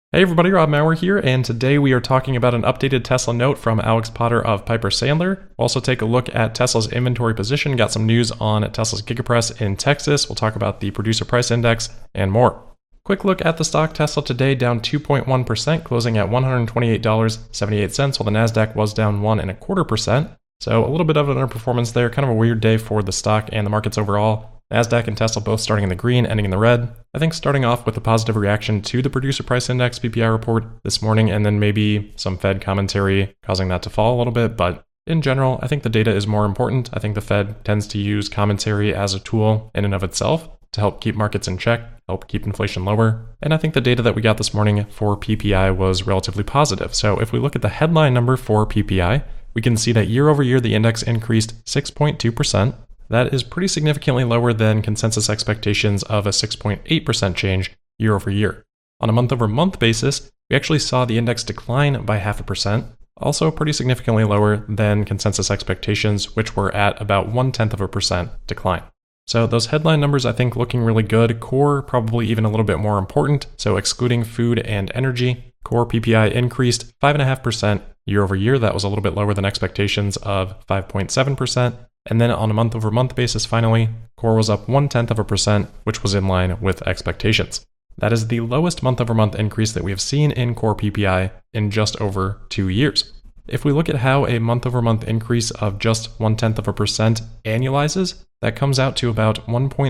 Hey everybody, Rob Maurer here, and today we are talking about an updated Tesla note from Alex Potter of Piper Sandler. We'll also take a look at Tesla's inventory position, got some news on Tesla's Gigapress in Texas. We'll talk about the producer price index and more. Quick look at the stock. Tesla today down 2.1%, closing at $128.78, while the Nasdaq was down 1.25%. So a little bit of an underperformance there, kind of a weird day for the stock and the markets overall. Nasdaq and Tesla both starting in the green, ending in the red. I think starting off with a positive reaction to the producer price index PPI report this morning, and then maybe some Fed commentary causing that to fall a little bit. But in general, I think the data is more important. I think the Fed tends to use commentary as a tool in and of itself to help keep markets in check, help keep inflation lower. And I think the data that we got this morning for PPI was relatively positive. So if we look at the headline number for PPI, we can see that year over year, the index increased 6.2%. That is pretty significantly lower than consensus expectations of a 6.8% change year over year. On a month over month basis, we actually saw the index decline by 0.5%, also pretty significantly lower than consensus expectations, which were at about 0.1% decline. So those headline numbers, I think, looking really good. Core, probably even a little bit more important. So excluding food and energy, core PPI increased 5.5% year over year. That was a little bit lower than expectations of 5.7%. And then on a month over month basis, finally, core was up 0.1%, which was in line with expectations. That is the lowest month over month increase that we have seen in core PPI in just over 2 years. If we look at how a month over month increase of just 0.1% annualizes, that comes out to about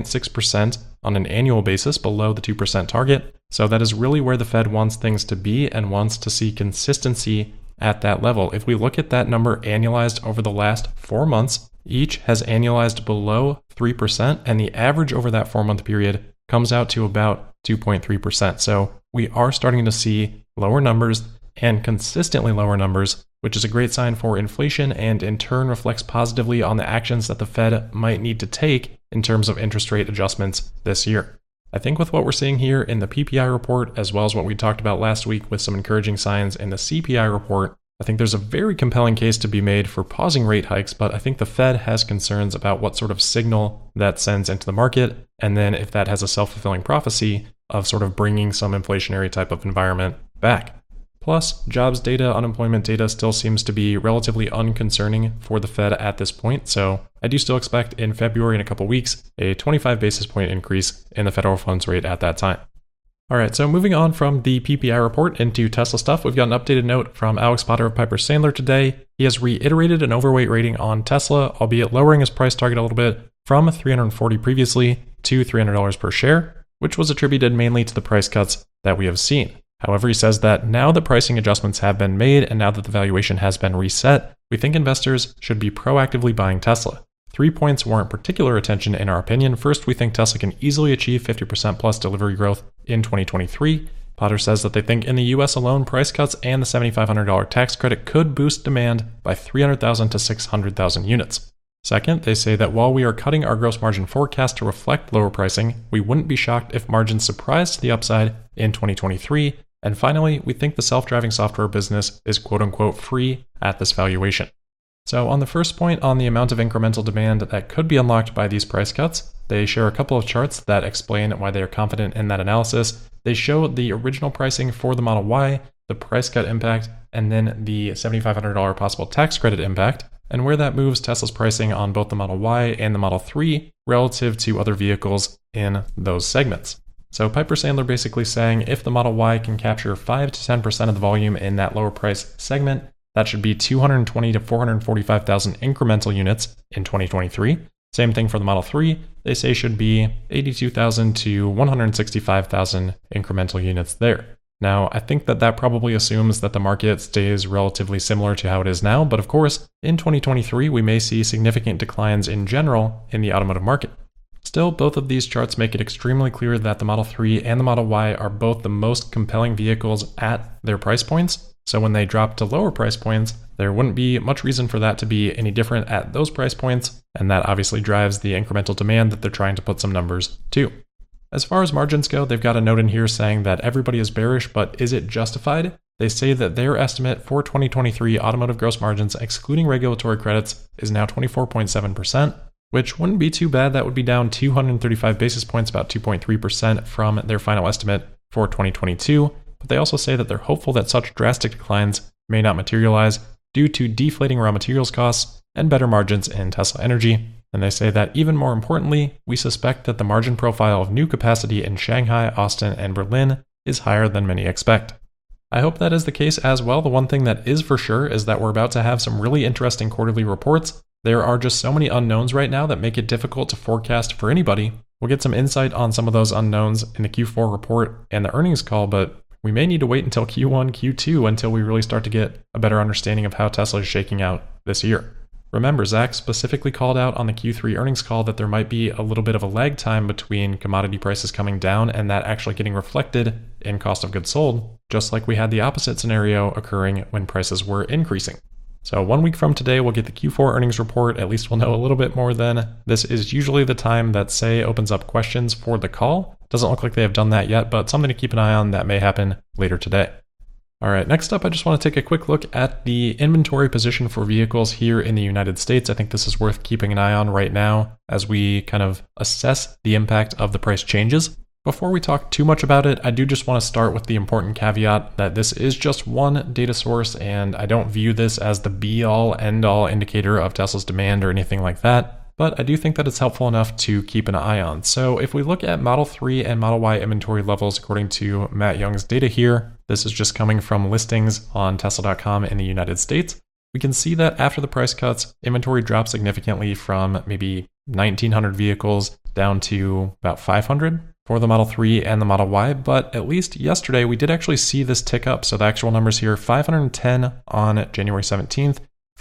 1.6% on an annual basis below the 2% target. So that is really where the Fed wants things to be and wants to see consistency at that level. If we look at that number annualized over the last 4 months, each has annualized below 3%, and the average over that 4-month period comes out to about 2.3%. So we are starting to see lower numbers and consistently lower numbers, which is a great sign for inflation and in turn reflects positively on the actions that the Fed might need to take in terms of interest rate adjustments this year. I think with what we're seeing here in the PPI report, as well as what we talked about last week with some encouraging signs in the CPI report, I think there's a very compelling case to be made for pausing rate hikes, but I think the Fed has concerns about what sort of signal that sends into the market, and then if that has a self-fulfilling prophecy of sort of bringing some inflationary type of environment back. Plus, jobs data, unemployment data still seems to be relatively unconcerning for the Fed at this point, so I do still expect in February in a couple weeks a 25 basis point increase in the federal funds rate at that time. All right, so moving on from the PPI report into Tesla stuff, we've got an updated note from Alex Potter of Piper Sandler today. He has reiterated an overweight rating on Tesla, albeit lowering his price target a little bit from $340 previously to $300 per share, which was attributed mainly to the price cuts that we have seen. However, he says that now the pricing adjustments have been made and now that the valuation has been reset, we think investors should be proactively buying Tesla. 3 points warrant particular attention in our opinion. First, we think Tesla can easily achieve 50% plus delivery growth in 2023. Potter says that they think in the US alone, price cuts and the $7,500 tax credit could boost demand by 300,000 to 600,000 units. Second, they say that while we are cutting our gross margin forecast to reflect lower pricing, we wouldn't be shocked if margins surprise to the upside in 2023. And finally, we think the self-driving software business is quote-unquote free at this valuation. So on the first point on the amount of incremental demand that could be unlocked by these price cuts, they share a couple of charts that explain why they are confident in that analysis. They show the original pricing for the Model Y, the price cut impact, and then the $7,500 possible tax credit impact, and where that moves Tesla's pricing on both the Model Y and the Model 3 relative to other vehicles in those segments. So Piper Sandler basically saying if the Model Y can capture 5 to 10% of the volume in that lower price segment, that should be 220 to 445,000 incremental units in 2023. Same thing for the Model 3. They say should be 82,000 to 165,000 incremental units there. Now, I think that probably assumes that the market stays relatively similar to how it is now, but of course, in 2023, we may see significant declines in general in the automotive market. Still, both of these charts make it extremely clear that the Model 3 and the Model Y are both the most compelling vehicles at their price points. So when they drop to lower price points, there wouldn't be much reason for that to be any different at those price points, and that obviously drives the incremental demand that they're trying to put some numbers to. As far as margins go, they've got a note in here saying that everybody is bearish, but is it justified? They say that their estimate for 2023 automotive gross margins, excluding regulatory credits, is now 24.7%, which wouldn't be too bad. That would be down 235 basis points, about 2.3% from their final estimate for 2022. But but they also say that they're hopeful that such drastic declines may not materialize due to deflating raw materials costs and better margins in Tesla Energy. And they say that even more importantly, we suspect that the margin profile of new capacity in Shanghai, Austin, and Berlin is higher than many expect. I hope that is the case as well. The one thing that is for sure is that we're about to have some really interesting quarterly reports. There are just so many unknowns right now that make it difficult to forecast for anybody. We'll get some insight on some of those unknowns in the Q4 report and the earnings call, but we may need to wait until Q1, Q2 until we really start to get a better understanding of how Tesla is shaking out this year. Remember, Zach specifically called out on the Q3 earnings call that there might be a little bit of a lag time between commodity prices coming down and that actually getting reflected in cost of goods sold, just like we had the opposite scenario occurring when prices were increasing. So 1 week from today, we'll get the Q4 earnings report. At least we'll know a little bit more then. This is usually the time that Say opens up questions for the call. Doesn't look like they have done that yet, but something to keep an eye on that may happen later today. All right, next up, I just want to take a quick look at the inventory position for vehicles here in the United States. I think this is worth keeping an eye on right now as we kind of assess the impact of the price changes. Before we talk too much about it, I do just want to start with the important caveat that this is just one data source, and I don't view this as the be-all, end-all indicator of Tesla's demand or anything like that. But I do think that it's helpful enough to keep an eye on. So if we look at Model 3 and Model Y inventory levels according to Matt Young's data here, this is just coming from listings on Tesla.com in the United States. We can see that after the price cuts, inventory dropped significantly from maybe 1,900 vehicles down to about 500 for the Model 3 and the Model Y. But at least yesterday, we did actually see this tick up. So the actual numbers here, 510 on January 17th,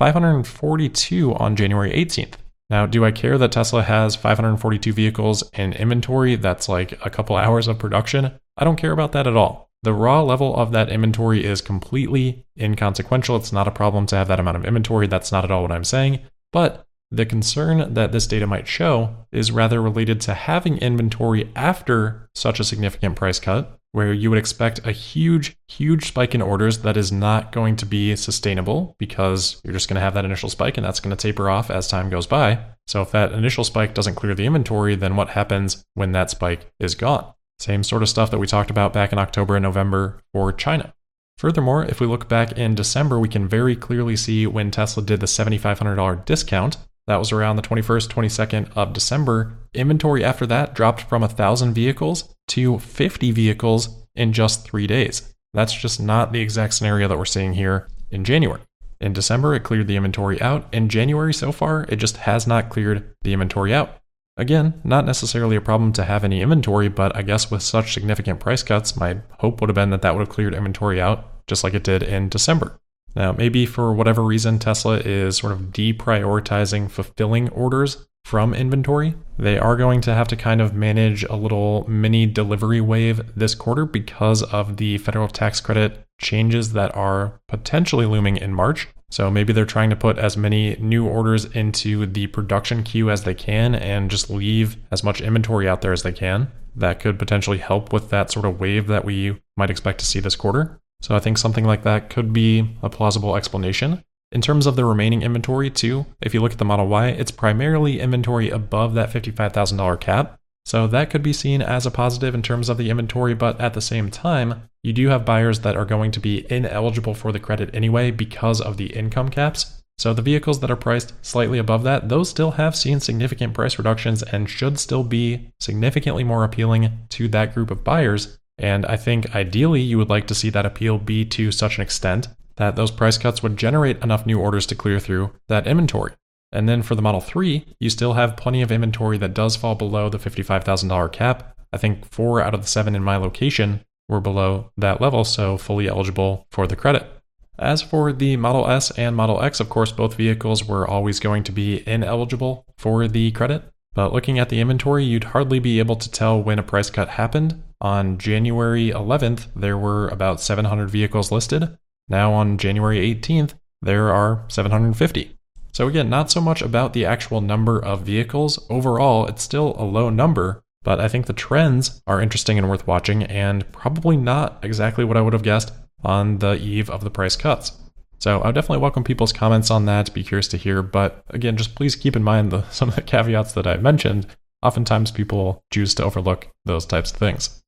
542 on January 18th. Now, do I care that Tesla has 542 vehicles in inventory? That's like a couple hours of production. I don't care about that at all. The raw level of that inventory is completely inconsequential. It's not a problem to have that amount of inventory. That's not at all what I'm saying. But the concern that this data might show is rather related to having inventory after such a significant price cut, where you would expect a huge spike in orders that is not going to be sustainable because you're just going to have that initial spike and that's going to taper off as time goes by. So if that initial spike doesn't clear the inventory, then what happens when that spike is gone? Same sort of stuff that we talked about back in October and November for China. Furthermore, if we look back in December, we can very clearly see when Tesla did the $7,500 discount. That was around the 21st, 22nd of December. Inventory after that dropped from 1,000 vehicles to 50 vehicles in just 3 days. That's just not the exact scenario that we're seeing here in January. In December, it cleared the inventory out. In January so far, it just has not cleared the inventory out. Again, not necessarily a problem to have any inventory, but I guess with such significant price cuts, my hope would have been that that would have cleared inventory out just like it did in December. Now, maybe for whatever reason, Tesla is sort of deprioritizing fulfilling orders from inventory. They are going to have to kind of manage a little mini delivery wave this quarter because of the federal tax credit changes that are potentially looming in March. So maybe they're trying to put as many new orders into the production queue as they can and just leave as much inventory out there as they can. That could potentially help with that sort of wave that we might expect to see this quarter. So I think something like that could be a plausible explanation. In terms of the remaining inventory too, if you look at the Model Y, it's primarily inventory above that $55,000 cap. So that could be seen as a positive in terms of the inventory, but at the same time, you do have buyers that are going to be ineligible for the credit anyway because of the income caps. So the vehicles that are priced slightly above that, those still have seen significant price reductions and should still be significantly more appealing to that group of buyers. And I think ideally you would like to see that appeal be to such an extent that those price cuts would generate enough new orders to clear through that inventory. And then for the Model 3, you still have plenty of inventory that does fall below the $55,000 cap. I think 4 out of the 7 in my location were below that level, so fully eligible for the credit. As for the Model S and Model X, of course, both vehicles were always going to be ineligible for the credit. But looking at the inventory, you'd hardly be able to tell when a price cut happened. On January 11th, there were about 700 vehicles listed. Now on January 18th, there are 750. So again, not so much about the actual number of vehicles. Overall, it's still a low number, but I think the trends are interesting and worth watching and probably not exactly what I would have guessed on the eve of the price cuts. So I would definitely welcome people's comments on that, be curious to hear, but again, just please keep in mind some of the caveats that I mentioned. Oftentimes people choose to overlook those types of things.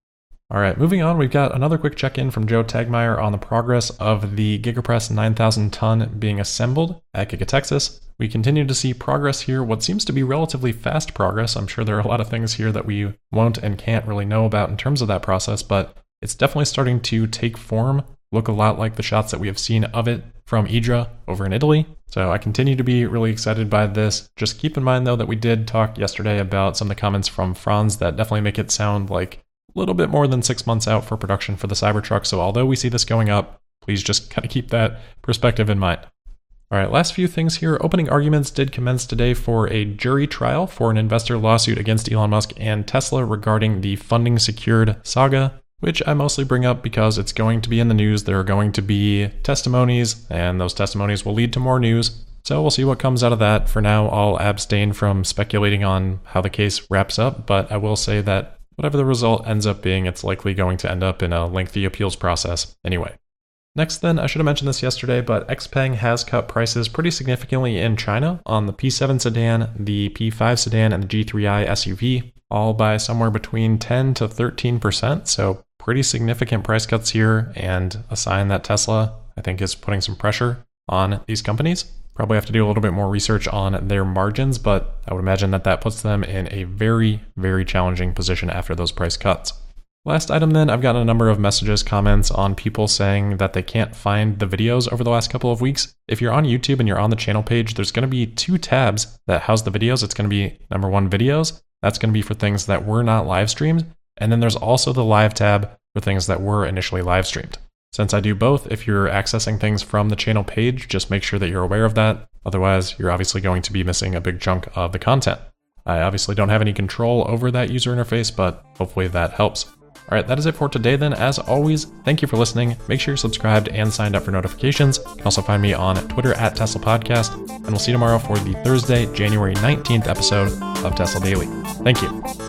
All right, moving on, we've got another quick check-in from Joe Tagmeyer on the progress of the GigaPress 9,000 ton being assembled at Giga Texas. We continue to see progress here, what seems to be relatively fast progress. I'm sure there are a lot of things here that we won't and can't really know about in terms of that process, but it's definitely starting to take form, look a lot like the shots that we have seen of it from IDRA over in Italy. So I continue to be really excited by this. Just keep in mind, though, that we did talk yesterday about some of the comments from Franz that definitely make it sound like a little bit more than 6 months out for production for the Cybertruck. So although we see this going up, please just kind of keep that perspective in mind. All right, last few things here. Opening arguments did commence today for a jury trial for an investor lawsuit against Elon Musk and Tesla regarding the funding secured saga, which I mostly bring up because it's going to be in the news. There are going to be testimonies, and those testimonies will lead to more news. So we'll see what comes out of that. For now, I'll abstain from speculating on how the case wraps up, but I will say that whatever the result ends up being, it's likely going to end up in a lengthy appeals process anyway. Next then, I should have mentioned this yesterday, but XPeng has cut prices pretty significantly in China on the P7 sedan, the P5 sedan, and the G3i SUV, all by somewhere between 10 to 13%, so pretty significant price cuts here, and a sign that Tesla, I think, is putting some pressure on these companies. Probably have to do a little bit more research on their margins, but I would imagine that that puts them in a very, very challenging position after those price cuts. Last item then, I've gotten a number of messages, comments on people saying that they can't find the videos over the last couple of weeks. If you're on YouTube and you're on the channel page, there's going to be 2 tabs that house the videos. It's going to be number 1, videos. That's going to be for things that were not live streamed. And then there's also the live tab for things that were initially live streamed. Since I do both, if you're accessing things from the channel page, just make sure that you're aware of that. Otherwise, you're obviously going to be missing a big chunk of the content. I obviously don't have any control over that user interface, but hopefully that helps. All right, that is it for today then. As always, thank you for listening. Make sure you're subscribed and signed up for notifications. You can also find me on Twitter at Tesla Podcast, and we'll see you tomorrow for the Thursday, January 19th episode of Tesla Daily. Thank you.